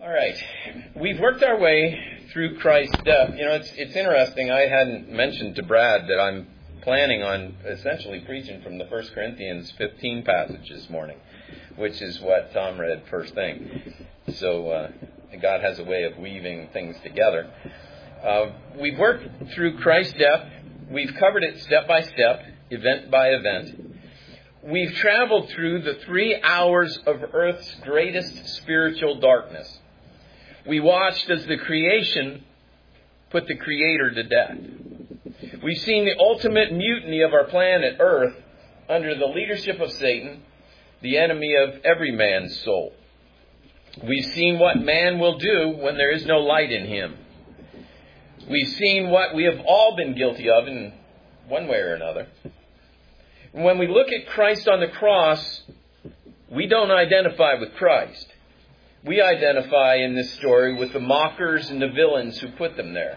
All right. We've worked our way through Christ's death. You know, it's interesting. I hadn't mentioned to Brad that I'm planning on essentially preaching from the 1 Corinthians 15 passage this morning, which is what Tom read first thing. So God has a way of weaving things together. We've worked through Christ's death. We've covered it step by step, event by event. We've traveled through the 3 hours of Earth's greatest spiritual darkness. We watched as the creation put the Creator to death. We've seen the ultimate mutiny of our planet Earth under the leadership of Satan, the enemy of every man's soul. We've seen what man will do when there is no light in him. We've seen what we have all been guilty of in one way or another. And when we look at Christ on the cross, we don't identify with Christ. We identify in this story with the mockers and the villains who put them there.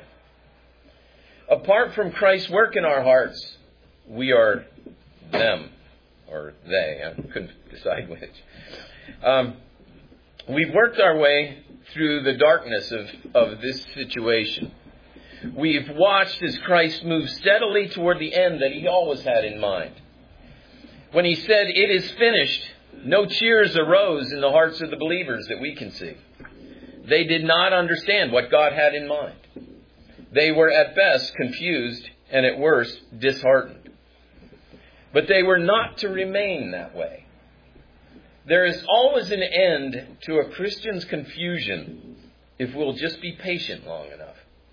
Apart from Christ's work in our hearts, we are them, or they. I couldn't decide which. We've worked our way through the darkness of this situation. We've watched as Christ moved steadily toward the end that he always had in mind. When he said, "It is finished," no cheers arose in the hearts of the believers that we can see. They did not understand what God had in mind. They were at best confused and at worst disheartened. But they were not to remain that way. There is always an end to a Christian's confusion if we'll just be patient long enough.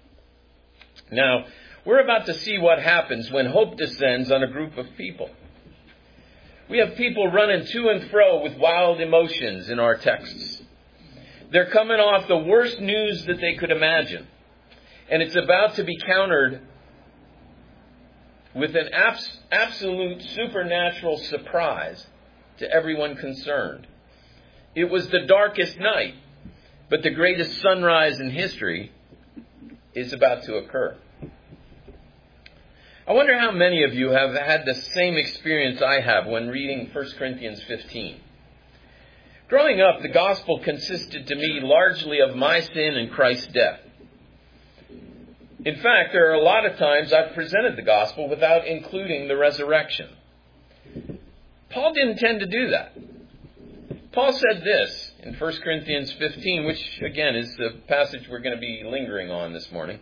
Now, we're about to see what happens when hope descends on a group of people. We have people running to and fro with wild emotions in our texts. They're coming off the worst news that they could imagine. And it's about to be countered with an absolute supernatural surprise to everyone concerned. It was the darkest night, but the greatest sunrise in history is about to occur. I wonder how many of you have had the same experience I have when reading 1 Corinthians 15. Growing up, the gospel consisted to me largely of my sin and Christ's death. In fact, there are a lot of times I've presented the gospel without including the resurrection. Paul didn't tend to do that. Paul said this in 1 Corinthians 15, which again is the passage we're going to be lingering on this morning.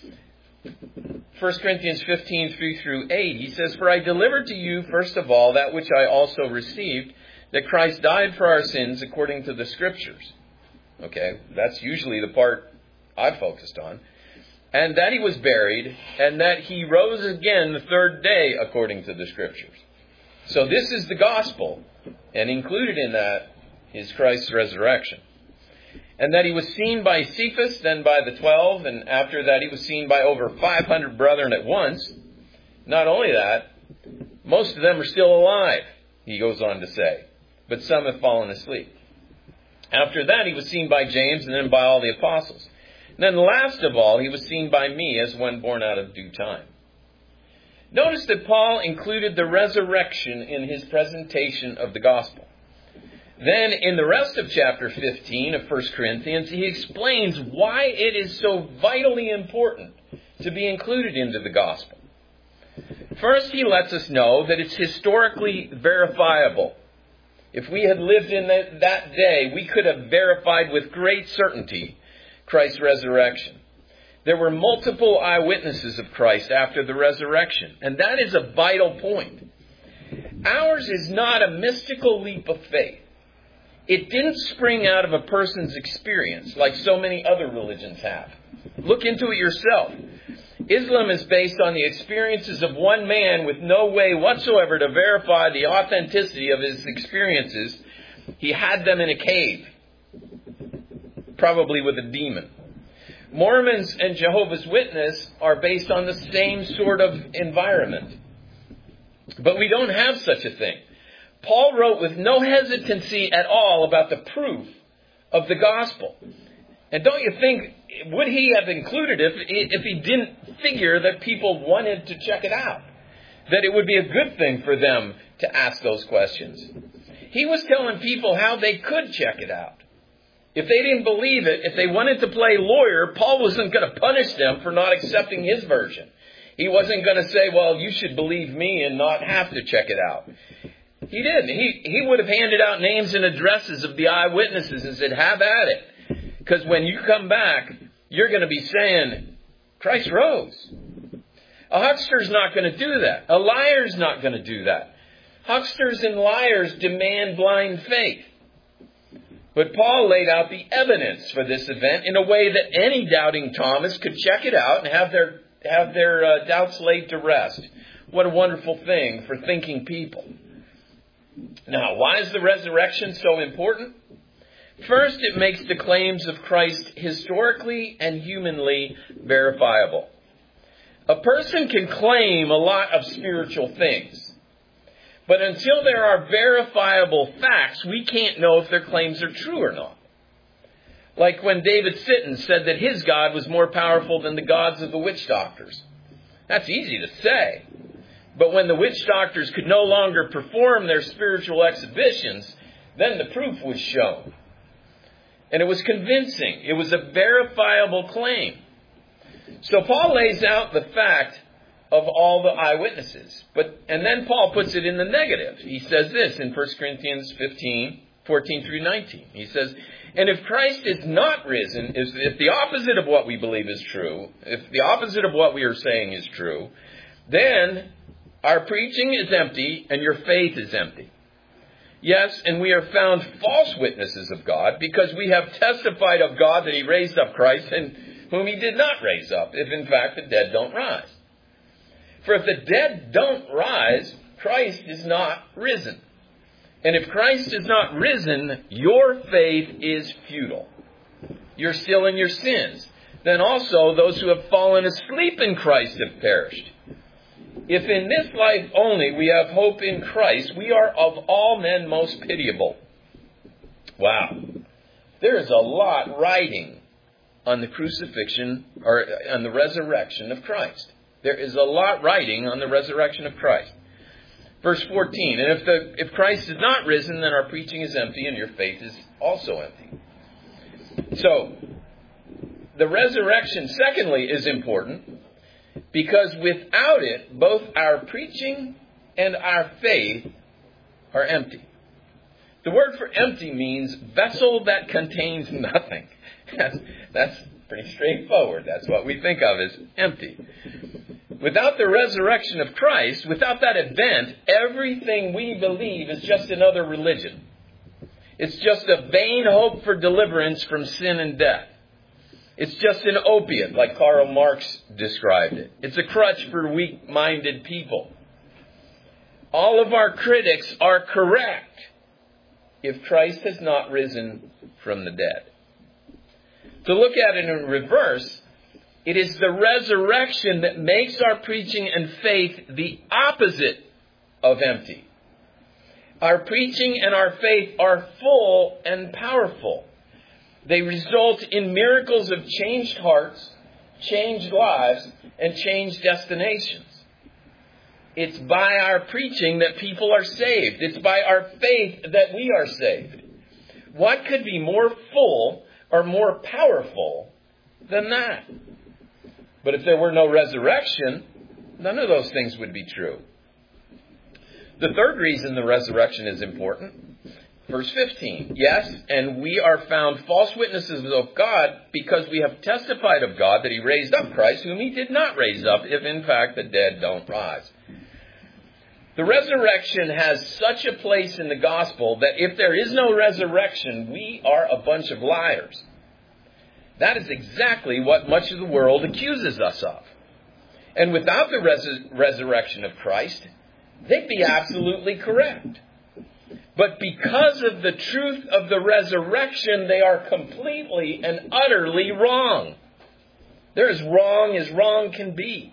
1 Corinthians 15, 3 through 8, he says, "For I delivered to you, first of all, that which I also received, that Christ died for our sins according to the Scriptures." Okay, that's usually the part I've focused on. "And that he was buried, and that he rose again the third day according to the Scriptures." So this is the gospel, and included in that is Christ's resurrection. "And that he was seen by Cephas, then by the 12, and after that he was seen by over 500 brethren at once. Not only that, most of them are still alive," he goes on to say, "but some have fallen asleep. After that he was seen by James, and then by all the apostles. And then last of all, he was seen by me as one born out of due time." Notice that Paul included the resurrection in his presentation of the gospel. Then in the rest of chapter 15 of 1 Corinthians, he explains why it is so vitally important to be included into the gospel. First, he lets us know that it's historically verifiable. If we had lived in that day, we could have verified with great certainty Christ's resurrection. There were multiple eyewitnesses of Christ after the resurrection, and that is a vital point. Ours is not a mystical leap of faith. It didn't spring out of a person's experience like so many other religions have. Look into it yourself. Islam is based on the experiences of one man with no way whatsoever to verify the authenticity of his experiences. He had them in a cave, probably with a demon. Mormons and Jehovah's Witnesses are based on the same sort of environment. But we don't have such a thing. Paul wrote with no hesitancy at all about the proof of the gospel. And don't you think, would he have included it if he didn't figure that people wanted to check it out? That it would be a good thing for them to ask those questions. He was telling people how they could check it out. If they didn't believe it, if they wanted to play lawyer, Paul wasn't going to punish them for not accepting his version. He wasn't going to say, well, you should believe me and not have to check it out. He didn't. He would have handed out names and addresses of the eyewitnesses and said, have at it. Because when you come back, you're going to be saying, Christ rose. A huckster's not going to do that. A liar's not going to do that. Hucksters and liars demand blind faith. But Paul laid out the evidence for this event in a way that any doubting Thomas could check it out and have their doubts laid to rest. What a wonderful thing for thinking people. Now, why is the resurrection so important? First, it makes the claims of Christ historically and humanly verifiable. A person can claim a lot of spiritual things. But until there are verifiable facts, we can't know if their claims are true or not. Like when David Sitton said that his God was more powerful than the gods of the witch doctors. That's easy to say. But when the witch doctors could no longer perform their spiritual exhibitions, then the proof was shown. And it was convincing. It was a verifiable claim. So Paul lays out the fact of all the eyewitnesses. And then Paul puts it in the negative. He says this in 1 Corinthians 15, 14 through 19. He says, and if Christ is not risen, if the opposite of what we believe is true, if the opposite of what we are saying is true, then our preaching is empty and your faith is empty. Yes, and we are found false witnesses of God because we have testified of God that he raised up Christ and whom he did not raise up, if in fact the dead don't rise. For if the dead don't rise, Christ is not risen. And if Christ is not risen, your faith is futile. You're still in your sins. Then also those who have fallen asleep in Christ have perished. If in this life only we have hope in Christ, we are of all men most pitiable. Wow. There is a lot riding on the crucifixion or on the resurrection of Christ. There is a lot riding on the resurrection of Christ. Verse 14, and if Christ is not risen, then our preaching is empty and your faith is also empty. So, the resurrection, secondly, is important because without it, both our preaching and our faith are empty. The word for empty means vessel that contains nothing. That's pretty straightforward. That's what we think of as empty. Without the resurrection of Christ, without that event, everything we believe is just another religion. It's just a vain hope for deliverance from sin and death. It's just an opiate, like Karl Marx described it. It's a crutch for weak-minded people. All of our critics are correct if Christ has not risen from the dead. To look at it in reverse, it is the resurrection that makes our preaching and faith the opposite of empty. Our preaching and our faith are full and powerful. They result in miracles of changed hearts, changed lives, and changed destinations. It's by our preaching that people are saved. It's by our faith that we are saved. What could be more full or more powerful than that? But if there were no resurrection, none of those things would be true. The third reason the resurrection is important, verse 15. Yes, and we are found false witnesses of God because we have testified of God that he raised up Christ, whom he did not raise up, if in fact the dead don't rise. The resurrection has such a place in the gospel that if there is no resurrection, we are a bunch of liars. That is exactly what much of the world accuses us of. And without the resurrection of Christ, they'd be absolutely correct. But because of the truth of the resurrection, they are completely and utterly wrong. They're as wrong can be.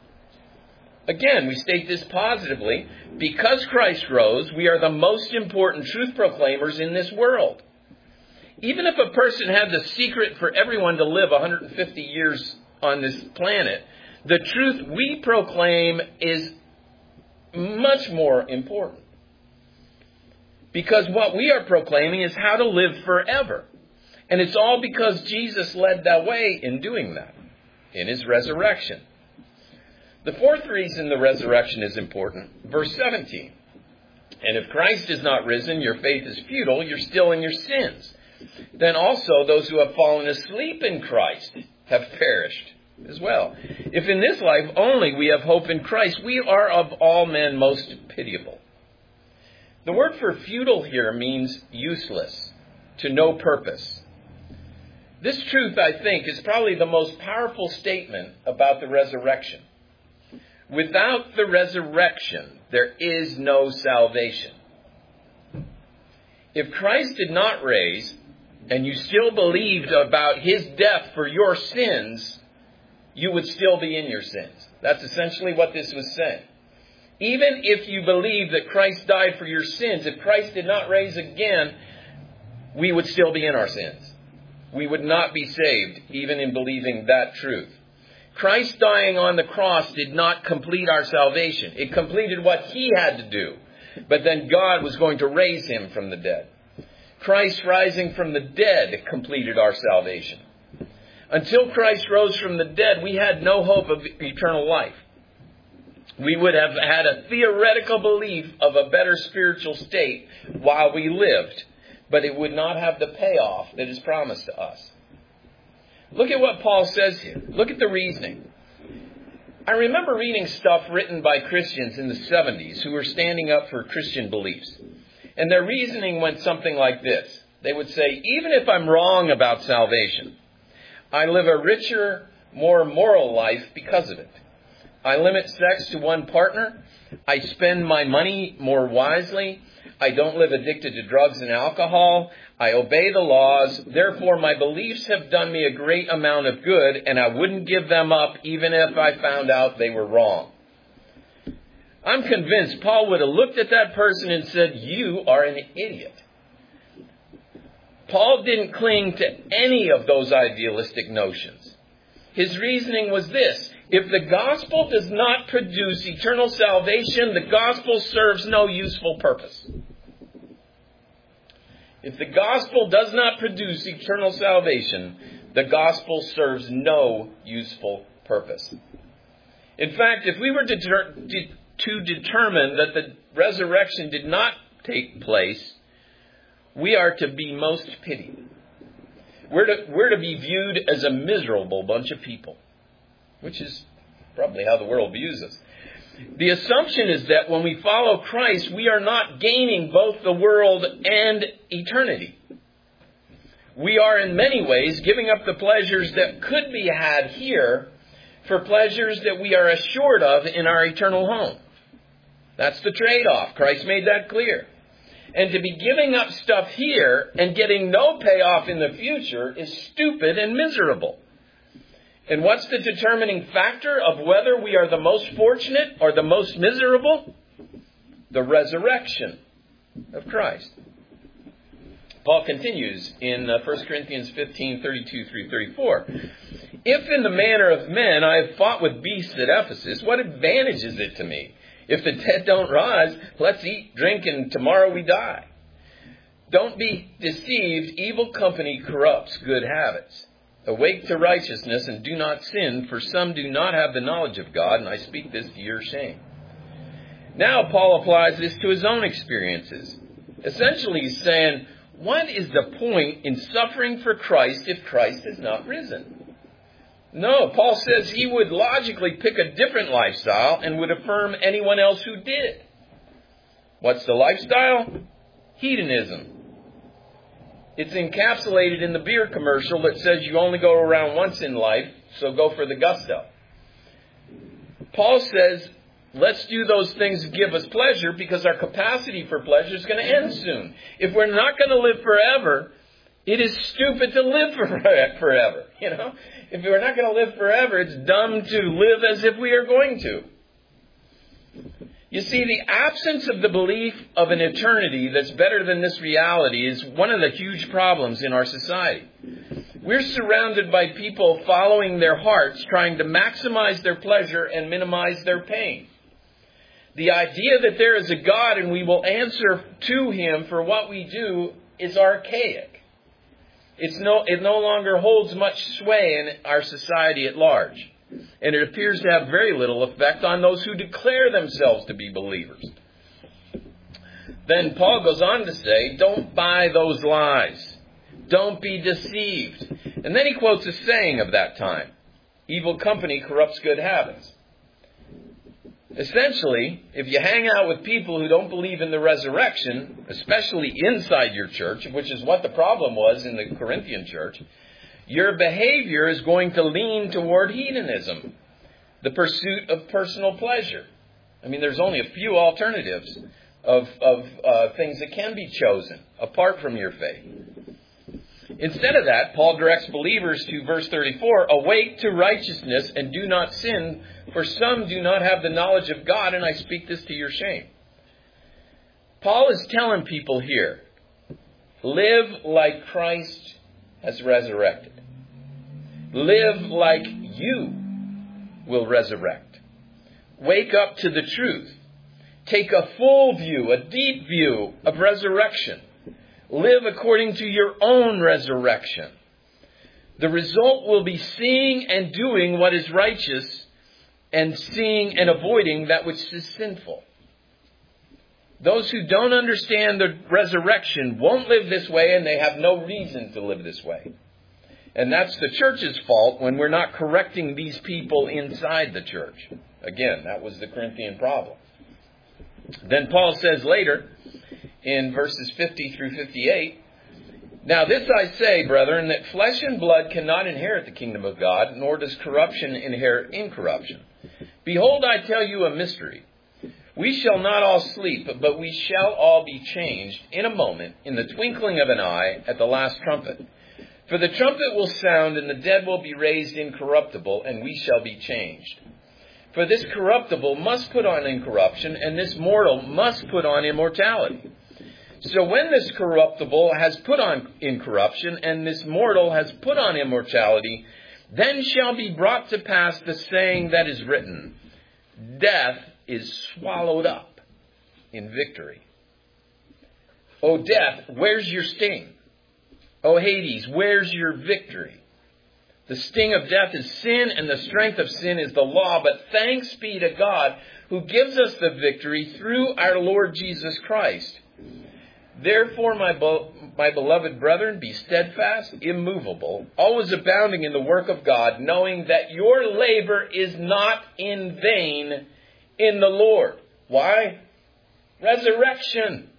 Again, we state this positively. Because Christ rose, we are the most important truth proclaimers in this world. Even if a person had the secret for everyone to live 150 years on this planet, the truth we proclaim is much more important. Because what we are proclaiming is how to live forever. And it's all because Jesus led that way in doing that, in his resurrection. The fourth reason the resurrection is important, verse 17. And if Christ is not risen, your faith is futile, you're still in your sins. Then also those who have fallen asleep in Christ have perished as well. If in this life only we have hope in Christ, we are of all men most pitiable. The word for futile here means useless, to no purpose. This truth, I think, is probably the most powerful statement about the resurrection. Without the resurrection, there is no salvation. If Christ did not raise, and you still believed about his death for your sins, you would still be in your sins. That's essentially what this was saying. Even if you believe that Christ died for your sins, if Christ did not raise again, we would still be in our sins. We would not be saved, even in believing that truth. Christ dying on the cross did not complete our salvation. It completed what he had to do. But then God was going to raise him from the dead. Christ rising from the dead completed our salvation. Until Christ rose from the dead, we had no hope of eternal life. We would have had a theoretical belief of a better spiritual state while we lived, but it would not have the payoff that is promised to us. Look at what Paul says here. Look at the reasoning. I remember reading stuff written by Christians in the 70s who were standing up for Christian beliefs. And their reasoning went something like this. They would say, even if I'm wrong about salvation, I live a richer, more moral life because of it. I limit sex to one partner. I spend my money more wisely. I don't live addicted to drugs and alcohol. I obey the laws. Therefore, my beliefs have done me a great amount of good, and I wouldn't give them up even if I found out they were wrong. I'm convinced Paul would have looked at that person and said, you are an idiot. Paul didn't cling to any of those idealistic notions. His reasoning was this: if the gospel does not produce eternal salvation, the gospel serves no useful purpose. If the gospel does not produce eternal salvation, the gospel serves no useful purpose. In fact, if we were to determine that the resurrection did not take place, we are to be most pitied. We're to be viewed as a miserable bunch of people, which is probably how the world views us. The assumption is that when we follow Christ, we are not gaining both the world and eternity. We are in many ways giving up the pleasures that could be had here for pleasures that we are assured of in our eternal home. That's the trade-off. Christ made that clear. And to be giving up stuff here and getting no payoff in the future is stupid and miserable. And what's the determining factor of whether we are the most fortunate or the most miserable? The resurrection of Christ. Paul continues in 1 Corinthians 15:32-34. If in the manner of men I have fought with beasts at Ephesus, what advantage is it to me? If the dead don't rise, let's eat, drink, and tomorrow we die. Don't be deceived. Evil company corrupts good habits. Awake to righteousness and do not sin, for some do not have the knowledge of God, and I speak this to your shame. Now Paul applies this to his own experiences. Essentially he's saying, what is the point in suffering for Christ if Christ has not risen? No, Paul says he would logically pick a different lifestyle and would affirm anyone else who did. What's the lifestyle? Hedonism. It's encapsulated in the beer commercial that says you only go around once in life, so go for the gusto. Paul says, let's do those things that give us pleasure because our capacity for pleasure is going to end soon. If we're not going to live forever, it is stupid to live forever. You know, if we're not going to live forever, it's dumb to live as if we are going to. You see, the absence of the belief of an eternity that's better than this reality is one of the huge problems in our society. We're surrounded by people following their hearts, trying to maximize their pleasure and minimize their pain. The idea that there is a God and we will answer to him for what we do is archaic. It no longer holds much sway in our society at large. And it appears to have very little effect on those who declare themselves to be believers. Then Paul goes on to say, don't buy those lies. Don't be deceived. And then he quotes a saying of that time. Evil company corrupts good habits. Essentially, if you hang out with people who don't believe in the resurrection, especially inside your church, which is what the problem was in the Corinthian church, your behavior is going to lean toward hedonism, the pursuit of personal pleasure. I mean, there's only a few alternatives of things that can be chosen apart from your faith. Instead of that, Paul directs believers to verse 34, awake to righteousness and do not sin, for some do not have the knowledge of God, and I speak this to your shame. Paul is telling people here, live like Christ has resurrected. Live like you will resurrect. Wake up to the truth. Take a full view, a deep view of resurrection. Live according to your own resurrection. The result will be seeing and doing what is righteous and seeing and avoiding that which is sinful. Those who don't understand the resurrection won't live this way, and they have no reason to live this way. And that's the church's fault when we're not correcting these people inside the church. Again, that was the Corinthian problem. Then Paul says later, in verses 50 through 58, now this I say, brethren, that flesh and blood cannot inherit the kingdom of God, nor does corruption inherit incorruption. Behold, I tell you a mystery. We shall not all sleep, but we shall all be changed in a moment, in the twinkling of an eye, at the last trumpet. For the trumpet will sound, and the dead will be raised incorruptible, and we shall be changed. For this corruptible must put on incorruption, and this mortal must put on immortality. So when this corruptible has put on incorruption, and this mortal has put on immortality, then shall be brought to pass the saying that is written, death is swallowed up in victory. O death, where's your sting? O Hades, where's your victory? The sting of death is sin, and the strength of sin is the law. But thanks be to God who gives us the victory through our Lord Jesus Christ. Therefore, my beloved brethren, be steadfast, immovable, always abounding in the work of God, knowing that your labor is not in vain in the Lord. Why? Resurrection.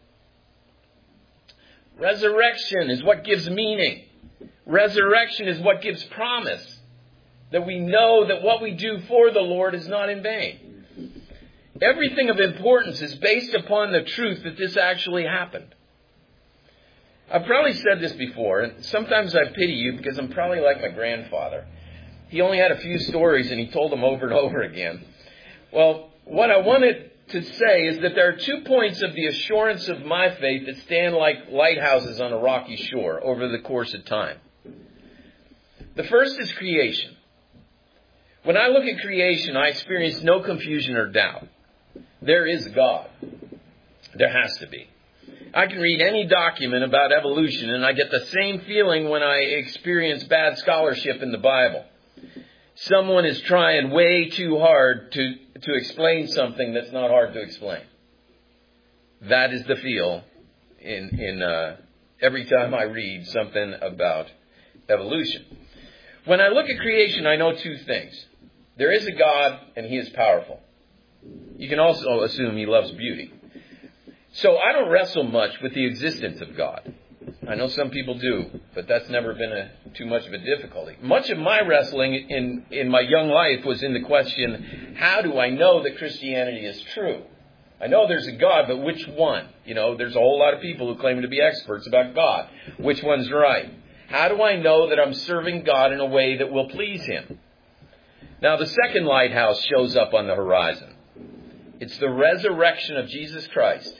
Resurrection is what gives meaning. Resurrection is what gives promise. That we know that what we do for the Lord is not in vain. Everything of importance is based upon the truth that this actually happened. I've probably said this before, and sometimes I pity you because I'm probably like my grandfather. He only had a few stories and he told them over and over again. Well, what I wanted to say is that there are 2 points of the assurance of my faith that stand like lighthouses on a rocky shore over the course of time. The first is creation. When I look at creation, I experience no confusion or doubt. There is a God. There has to be. I can read any document about evolution and I get the same feeling when I experience bad scholarship in the Bible. Someone is trying way too hard to explain something that's not hard to explain. That is the feel in every time I read something about evolution. When I look at creation, I know 2 things. There is a God and He is powerful. You can also assume He loves beauty. So I don't wrestle much with the existence of God. I know some people do, but that's never been too much of a difficulty. Much of my wrestling in my young life was in the question, how do I know that Christianity is true? I know there's a God, but which one? You know, there's a whole lot of people who claim to be experts about God. Which one's right? How do I know that I'm serving God in a way that will please Him? Now, the second lighthouse shows up on the horizon. It's the resurrection of Jesus Christ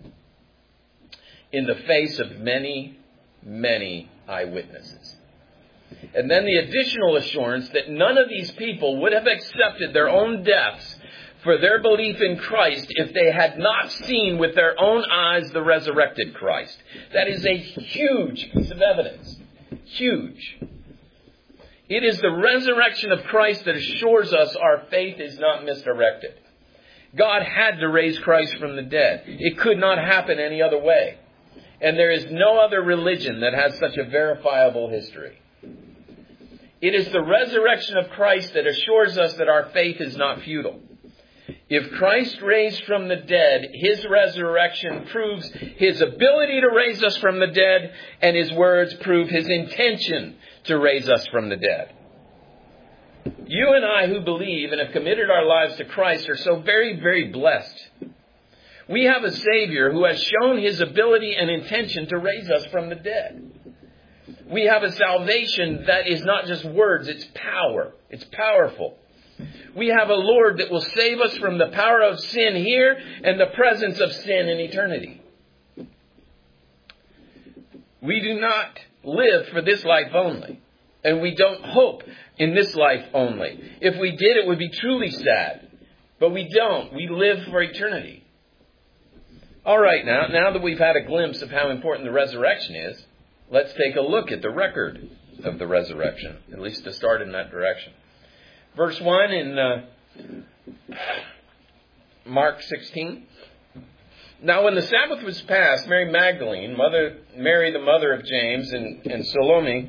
in the face of many, many eyewitnesses. And then the additional assurance that none of these people would have accepted their own deaths for their belief in Christ if they had not seen with their own eyes the resurrected Christ. That is a huge piece of evidence. Huge. It is the resurrection of Christ that assures us our faith is not misdirected. God had to raise Christ from the dead. It could not happen any other way. And there is no other religion that has such a verifiable history. It is the resurrection of Christ that assures us that our faith is not futile. If Christ raised from the dead, His resurrection proves His ability to raise us from the dead, and His words prove His intention to raise us from the dead. You and I who believe and have committed our lives to Christ are so very, very blessed. We have a Savior who has shown His ability and intention to raise us from the dead. We have a salvation that is not just words, it's power. It's powerful. We have a Lord that will save us from the power of sin here and the presence of sin in eternity. We do not live for this life only. And we don't hope in this life only. If we did, it would be truly sad. But we don't. We live for eternity. All right, now that we've had a glimpse of how important the resurrection is, let's take a look at the record of the resurrection, at least to start in that direction. Verse 1 in Mark 16. Now when the Sabbath was past, Mary Magdalene, Mary the mother of James, and Salome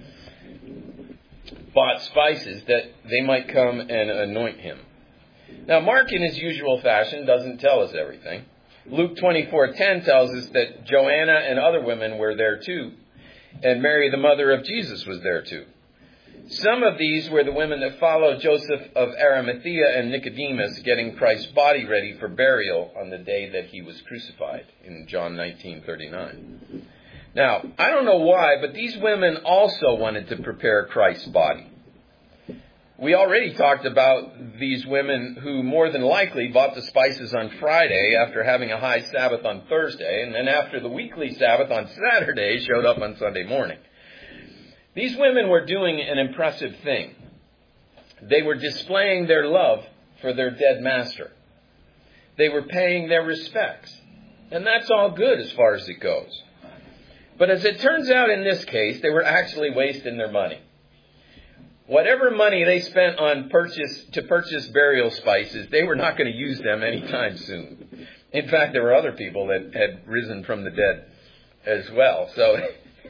bought spices that they might come and anoint him. Now Mark, in his usual fashion, doesn't tell us everything. Luke 24:10 tells us that Joanna and other women were there too, and Mary the mother of Jesus was there too. Some of these were the women that followed Joseph of Arimathea and Nicodemus getting Christ's body ready for burial on the day that he was crucified in John 19:39. Now, I don't know why, but these women also wanted to prepare Christ's body. We already talked about these women who more than likely bought the spices on Friday after having a high Sabbath on Thursday, and then after the weekly Sabbath on Saturday showed up on Sunday morning. These women were doing an impressive thing. They were displaying their love for their dead master. They were paying their respects. And that's all good as far as it goes. But as it turns out in this case, they were actually wasting their money. Whatever money they spent on to purchase burial spices, they were not going to use them anytime soon. In fact, there were other people that had risen from the dead as well. So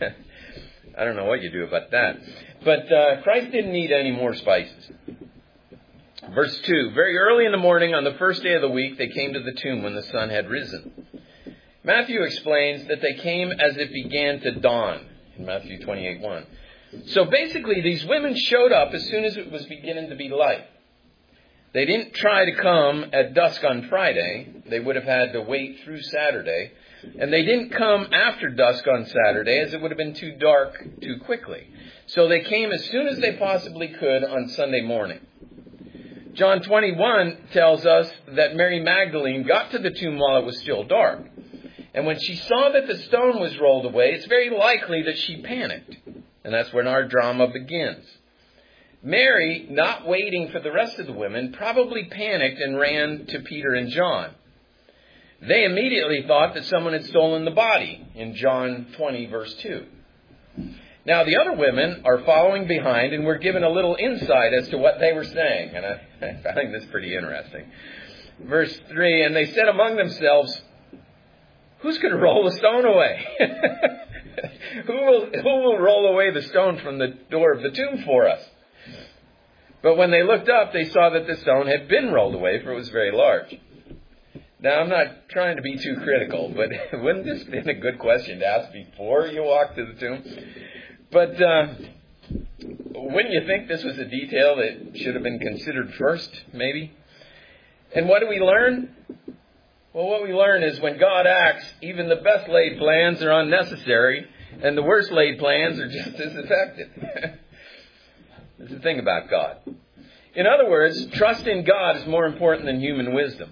I don't know what you do about that. But Christ didn't need any more spices. Verse 2, very early in the morning on the first day of the week, they came to the tomb when the sun had risen. Matthew explains that they came as it began to dawn in Matthew 28:1. So basically, these women showed up as soon as it was beginning to be light. They didn't try to come at dusk on Friday. They would have had to wait through Saturday. And they didn't come after dusk on Saturday, as it would have been too dark too quickly. So they came as soon as they possibly could on Sunday morning. John 21 tells us that Mary Magdalene got to the tomb while it was still dark. And when she saw that the stone was rolled away, it's very likely that she panicked. And that's when our drama begins. Mary, not waiting for the rest of the women, probably panicked and ran to Peter and John. They immediately thought that someone had stolen the body in John 20, verse 2. Now, the other women are following behind, and we're given a little insight as to what they were saying. And I find this pretty interesting. Verse 3, and they said among themselves, who's going to roll the stone away? Who will roll away the stone from the door of the tomb for us? But when they looked up, they saw that the stone had been rolled away, for it was very large. Now, I'm not trying to be too critical, but wouldn't this have been a good question to ask before you walk to the tomb? But wouldn't you think this was a detail that should have been considered first, maybe? And what do we learn? Well, what we learn is when God acts, even the best laid plans are unnecessary, and the worst laid plans are just as effective. That's the thing about God. In other words, trust in God is more important than human wisdom.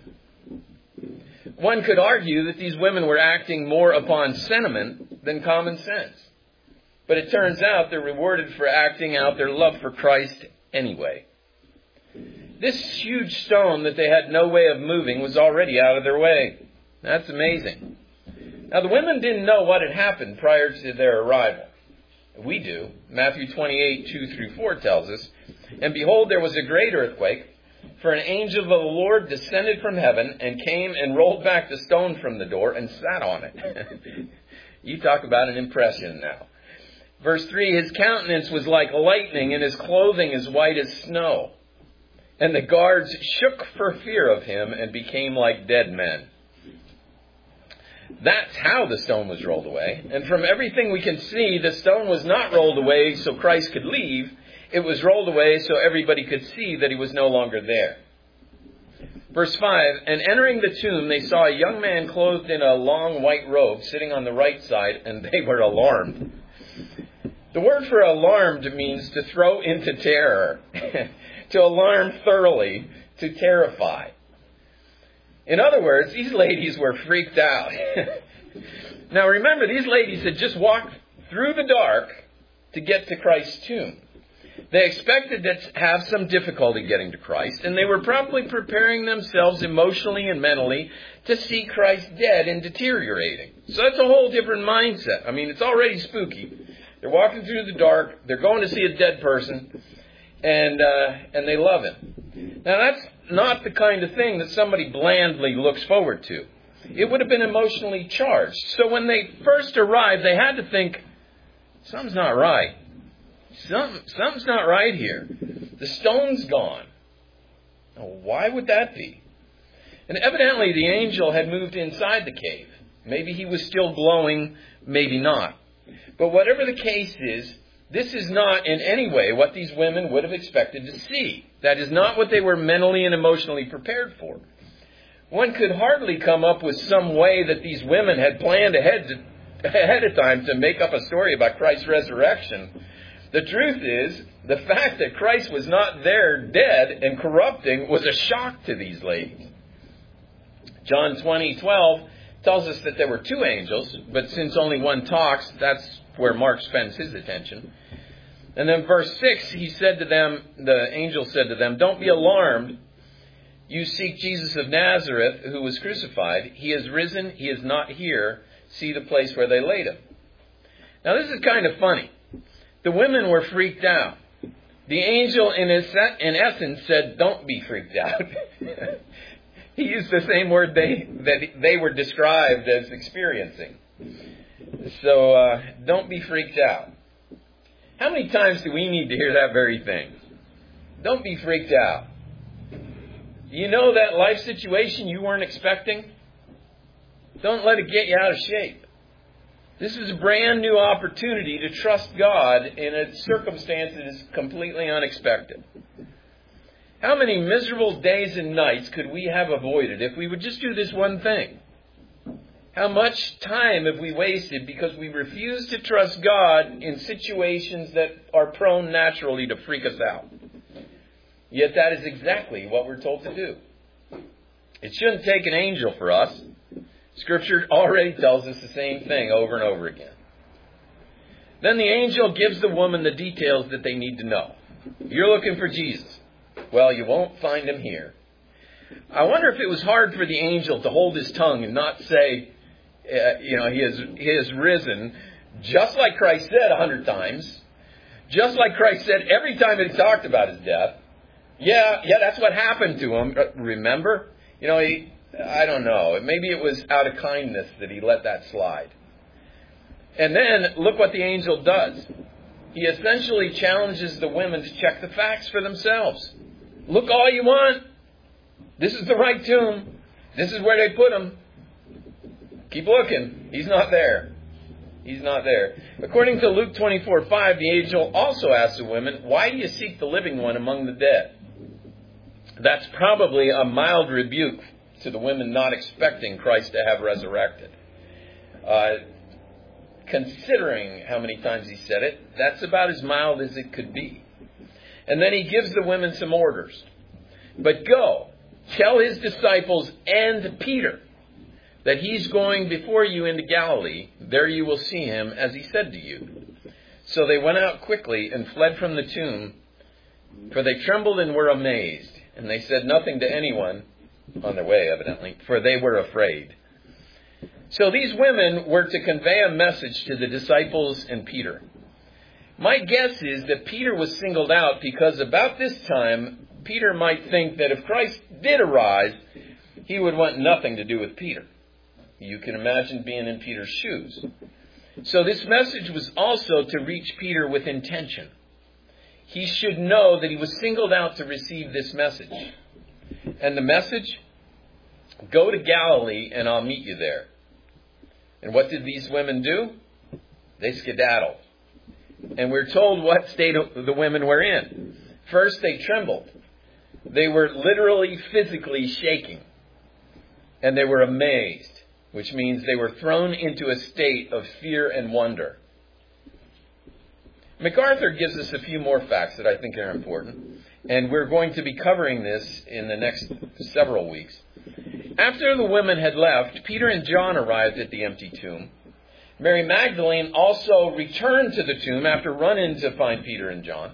One could argue that these women were acting more upon sentiment than common sense. But it turns out they're rewarded for acting out their love for Christ anyway. This huge stone that they had no way of moving was already out of their way. That's amazing. Now, the women didn't know what had happened prior to their arrival. We do. Matthew 28, 2-4 tells us, "And behold, there was a great earthquake, for an angel of the Lord descended from heaven and came and rolled back the stone from the door and sat on it." You talk about an impression now. Verse 3, "His countenance was like lightning, and his clothing as white as snow. And the guards shook for fear of him and became like dead men." That's how the stone was rolled away. And from everything we can see, the stone was not rolled away so Christ could leave. It was rolled away so everybody could see that he was no longer there. Verse 5, "And entering the tomb, they saw a young man clothed in a long white robe sitting on the right side, and they were alarmed." The word for alarmed means to throw into terror, to alarm thoroughly, to terrify. In other words, these ladies were freaked out. Now remember, these ladies had just walked through the dark to get to Christ's tomb. They expected to have some difficulty getting to Christ, and they were probably preparing themselves emotionally and mentally to see Christ dead and deteriorating. So that's a whole different mindset. I mean, it's already spooky. They're walking through the dark, they're going to see a dead person, and they love him. Now that's not the kind of thing that somebody blandly looks forward to. It would have been emotionally charged. So when they first arrived, they had to think, something's not right. Something's not right here. The stone's gone. Now, why would that be? And evidently the angel had moved inside the cave. Maybe he was still glowing, maybe not. But whatever the case is, this is not in any way what these women would have expected to see. That is not what they were mentally and emotionally prepared for. One could hardly come up with some way that these women had planned ahead of time to make up a story about Christ's resurrection. The truth is, the fact that Christ was not there dead and corrupting was a shock to these ladies. John 20:12 tells us that there were two angels, but since only one talks, that's where Mark spends his attention. And then verse 6, the angel said to them, "Don't be alarmed. You seek Jesus of Nazareth, who was crucified. He is risen. He is not here. See the place where they laid him." Now this is kind of funny. The women were freaked out. The angel, in essence, said, "Don't be freaked out." He used the same word that they were described as experiencing. So, don't be freaked out. How many times do we need to hear that very thing? Don't be freaked out. You know that life situation you weren't expecting? Don't let it get you out of shape. This is a brand new opportunity to trust God in a circumstance that is completely unexpected. How many miserable days and nights could we have avoided if we would just do this one thing? How much time have we wasted because we refuse to trust God in situations that are prone naturally to freak us out? Yet that is exactly what we're told to do. It shouldn't take an angel for us. Scripture already tells us the same thing over and over again. Then the angel gives the woman the details that they need to know. You're looking for Jesus. Well, you won't find him here. I wonder if it was hard for the angel to hold his tongue and not say, he is risen, just like Christ said 100 times. Just like Christ said every time that he talked about his death. Yeah, that's what happened to him. Remember? I don't know. Maybe it was out of kindness that he let that slide. And then, look what the angel does. He essentially challenges the women to check the facts for themselves. Look all you want. This is the right tomb. This is where they put him. Keep looking. He's not there. He's not there. According to Luke 24:5, the angel also asked the women, "Why do you seek the living one among the dead?" That's probably a mild rebuke to the women not expecting Christ to have resurrected. Considering how many times he said it, that's about as mild as it could be. And then he gives the women some orders. "But go, tell his disciples and Peter that he's going before you into Galilee. There you will see him as he said to you." So they went out quickly and fled from the tomb, for they trembled and were amazed. And they said nothing to anyone on their way, evidently, for they were afraid. So these women were to convey a message to the disciples and Peter. My guess is that Peter was singled out because about this time, Peter might think that if Christ did arise, he would want nothing to do with Peter. You can imagine being in Peter's shoes. So this message was also to reach Peter with intention. He should know that he was singled out to receive this message. And the message, go to Galilee and I'll meet you there. And what did these women do? They skedaddled. And we're told what state the women were in. First, they trembled. They were literally physically shaking. And they were amazed, which means they were thrown into a state of fear and wonder. MacArthur gives us a few more facts that I think are important. And we're going to be covering this in the next several weeks. After the women had left, Peter and John arrived at the empty tomb. Mary Magdalene also returned to the tomb after running to find Peter and John.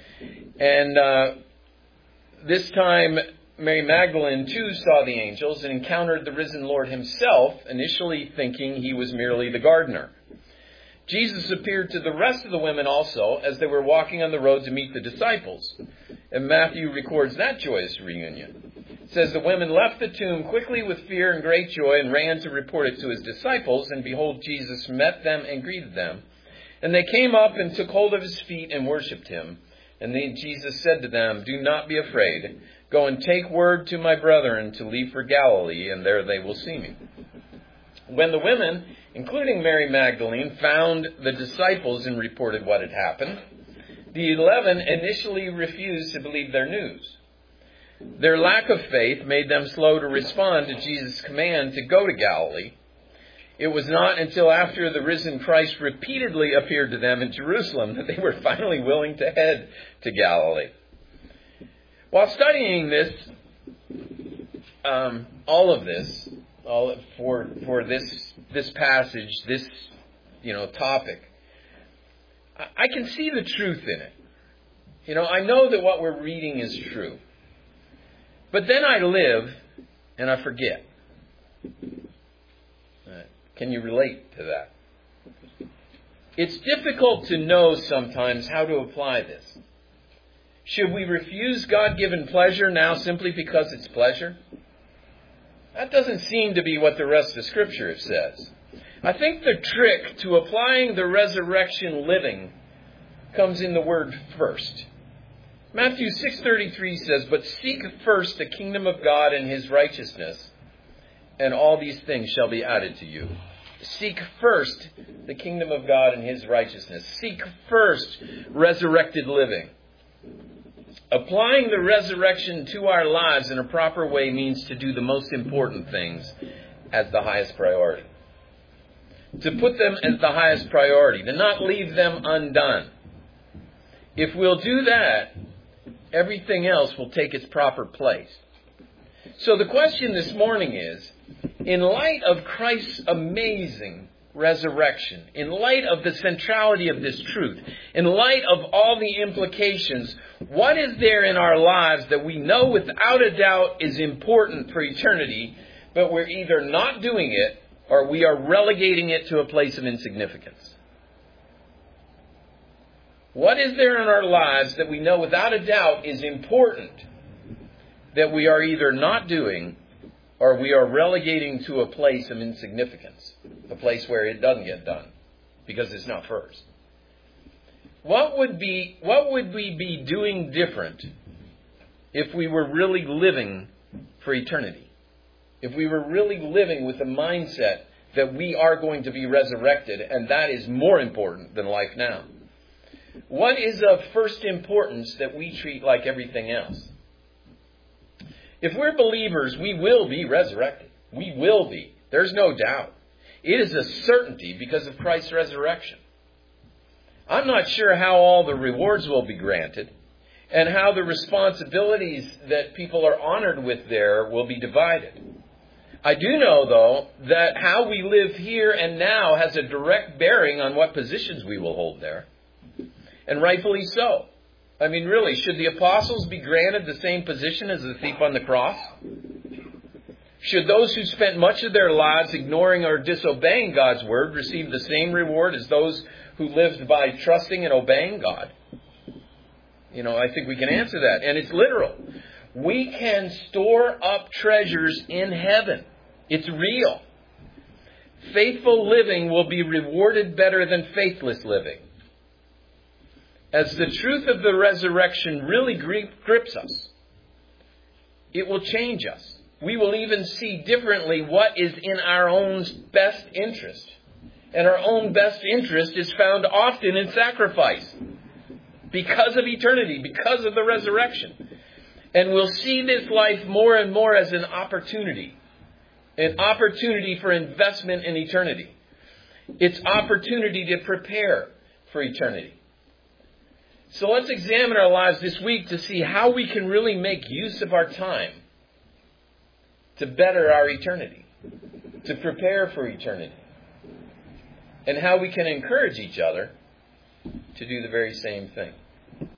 And this time, Mary Magdalene too saw the angels and encountered the risen Lord himself, initially thinking he was merely the gardener. Jesus appeared to the rest of the women also as they were walking on the road to meet the disciples. And Matthew records that joyous reunion. It says, the women left the tomb quickly with fear and great joy and ran to report it to his disciples. And behold, Jesus met them and greeted them. And they came up and took hold of his feet and worshipped him. And then Jesus said to them, do not be afraid. Go and take word to my brethren to leave for Galilee, and there they will see me. When the women, including Mary Magdalene, found the disciples and reported what had happened, the 11 initially refused to believe their news. Their lack of faith made them slow to respond to Jesus' command to go to Galilee. It was not until after the risen Christ repeatedly appeared to them in Jerusalem that they were finally willing to head to Galilee. While studying this, for this passage, this topic, I can see the truth in it. I know that what we're reading is true. But then I live and I forget. Can you relate to that? It's difficult to know sometimes how to apply this. Should we refuse God-given pleasure now simply because it's pleasure? That doesn't seem to be what the rest of Scripture says. I think the trick to applying the resurrection living comes in the word first. Matthew 6:33 says, but seek first the kingdom of God and his righteousness, and all these things shall be added to you. Seek first the kingdom of God and his righteousness. Seek first resurrected living. Applying the resurrection to our lives in a proper way means to do the most important things as the highest priority. To put them as the highest priority. To not leave them undone. If we'll do that, everything else will take its proper place. So the question this morning is, in light of Christ's amazing resurrection, in light of the centrality of this truth, in light of all the implications, what is there in our lives that we know without a doubt is important for eternity, but we're either not doing it or we are relegating it to a place of insignificance? What is there in our lives that we know without a doubt is important that we are either not doing or we are relegating to a place of insignificance, a place where it doesn't get done because it's not first? What would we be doing different if we were really living for eternity? If we were really living with the mindset that we are going to be resurrected and that is more important than life now? What is of first importance that we treat like everything else? If we're believers, we will be resurrected. We will be. There's no doubt. It is a certainty because of Christ's resurrection. I'm not sure how all the rewards will be granted and how the responsibilities that people are honored with there will be divided. I do know, though, that how we live here and now has a direct bearing on what positions we will hold there. And rightfully so. I mean, really, should the apostles be granted the same position as the thief on the cross? Should those who spent much of their lives ignoring or disobeying God's word receive the same reward as those who lives by trusting and obeying God? I think we can answer that. And it's literal. We can store up treasures in heaven. It's real. Faithful living will be rewarded better than faithless living. As the truth of the resurrection really grips us, it will change us. We will even see differently what is in our own best interest. And our own best interest is found often in sacrifice. Because of eternity, because of the resurrection. And we'll see this life more and more as an opportunity. An opportunity for investment in eternity. It's opportunity to prepare for eternity. So let's examine our lives this week to see how we can really make use of our time to better our eternity, to prepare for eternity, and how we can encourage each other to do the very same thing.